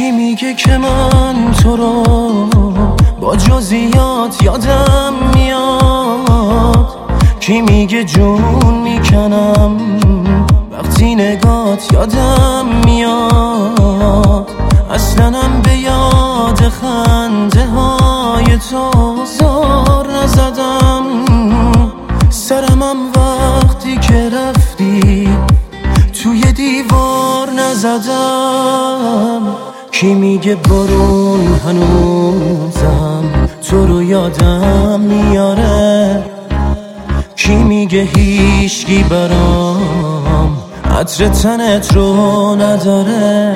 کی میگه که من تو رو با جزئیات یادم میاد؟ کی میگه جون میکنم وقتی نگات یادم میاد؟ اصلنم به یاد خنده های تو زار نزدم، سرمم وقتی که رفتی توی دیوار نزدم. کی میگه بارون هنوزم تو رو یادم میاره؟ کی میگه هیچکی برام عطر تنت رو نداره؟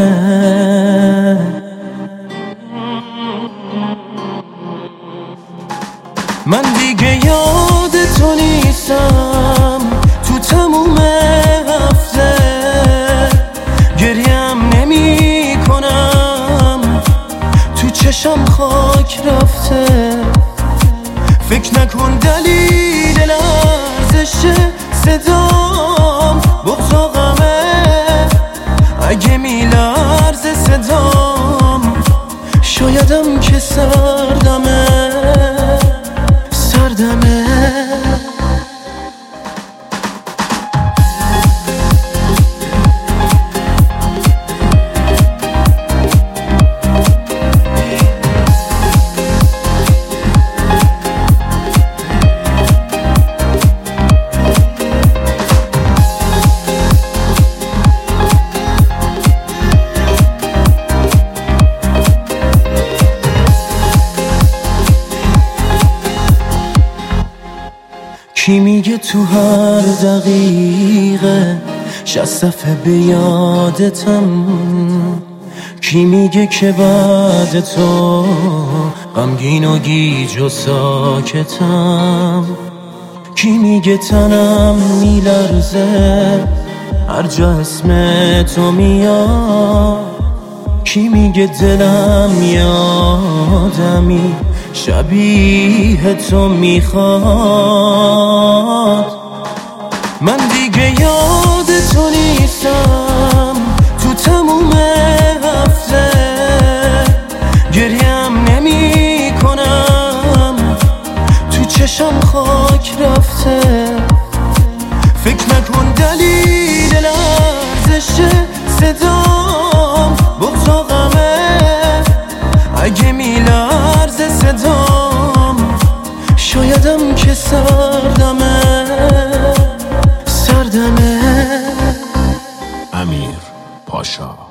من دیگه یاد تو نیستم تو تموم هفته، گریم نمی کنم تو چشم خاک رفته. فکر نکن دلیل لرزش صدام بغض و غمه، اگه میلرزه صدام شایدم که سردمه. کی میگه تو هر دقیقه 60 دفعه به یادتم؟ کی میگه که بعد تو غمگین و گیج و ساکتم؟ کی میگه تنم میلرزه هر جا اسم تو میاد؟ کی میگه دلم یادمی شبیه تو میخواد؟ من دیگه یاد تو نیستم تو تموم هفته، گریم نمی کنم تو چشم خاک رفته. فکر نکن دلیل لرزش صدام بغض و غمه، اگه میلرزه صدام شایدم که سردمه. امیر پاشا.